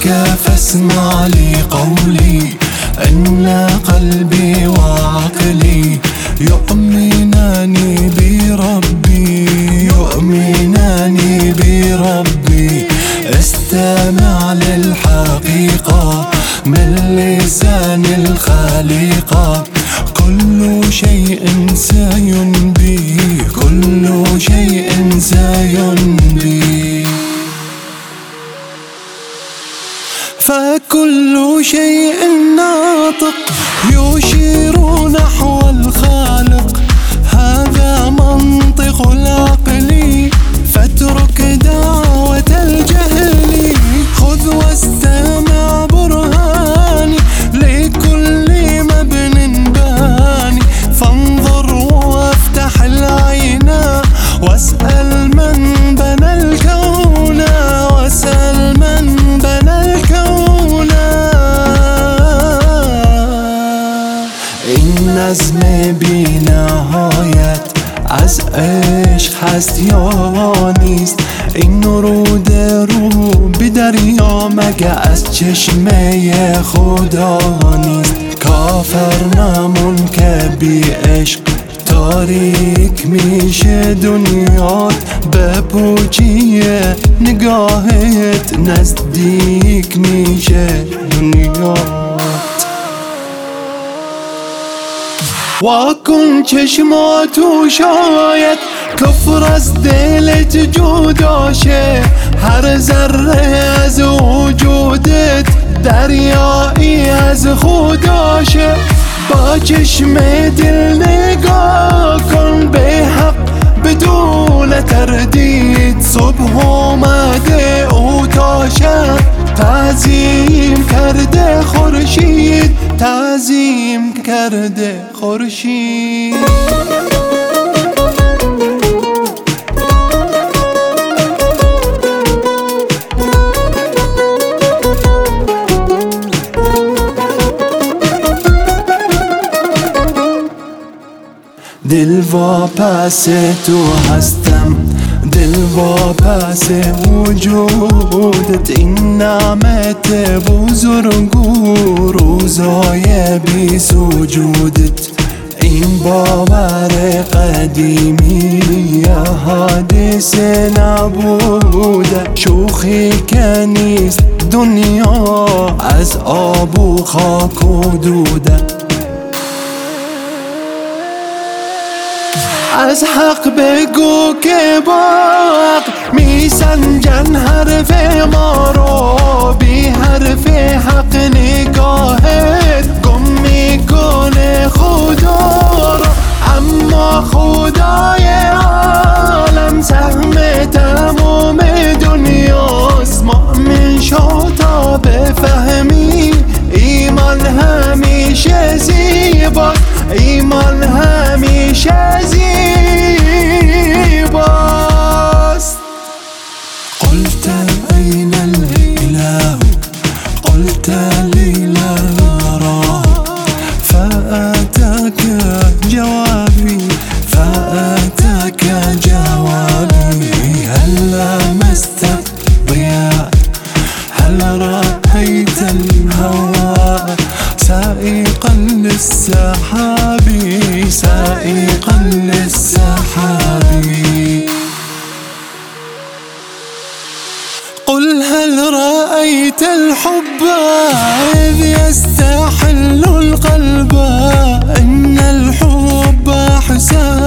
فاسمع لي قولي، إن قلبي وعقلي يؤمنان بربي، يؤمنان بربي. استمع للحقيقة من لسان الخليقة، كل شيء سينبي، كل شيء سينبي. فكل شيء ناطق يشير نحو الخالق، هذا منطق العقل. فاترك دعوة الجهل، خذ واستمع برهاني لكل مبن باني. فانظر وافتح العين واسأل من بنى الكون، واسأل من بنى الكون. النظم بنهایت از عشق هست یا نیست؟ این رود رو به دریا مگه از چشمه خدا نیست؟ کافر نمون که بی عشق تاریک میشه دنیات، به پوچی نگاهت نزدیک میشه دنیات. واکن چشماتو شاید کفر از دلت جدا شه، هر ذره از وجودت دریایی از خدا شه. با چشم دل نگاه کن به حق بدون تردید، صبح اومده او تا شب تعظیم کرده خورشید، تعظیم کرده خورشید. دل واپس تو هستم، دل واپس وجودت. این نعمت بزرگو روزای بی سجودت. این باور قدیمی حادثه نبوده، شوخی که نیست دنیا از آب و خاک و دوده. از حق بگو که با حق میسنجن حرف ما رو، بی حرف حق نگاهت گم میکنه خدا رو. اما خدای عالم سهم تمام دنیاست، مؤمن شو تا بفهمی ایمان همیشه زیباست، ایمان همیشه زیباست. قلت أين الإله؟ قلت لي لا أراه، فأتاك جوابي، فأتاك جوابي. هل لمست الضياء؟ هل رأيت الهواء سائقا للسحاب، سائقا للسحاب. قل هل رأيت الحب إذ يستحل القلب؟ إن الحب حساب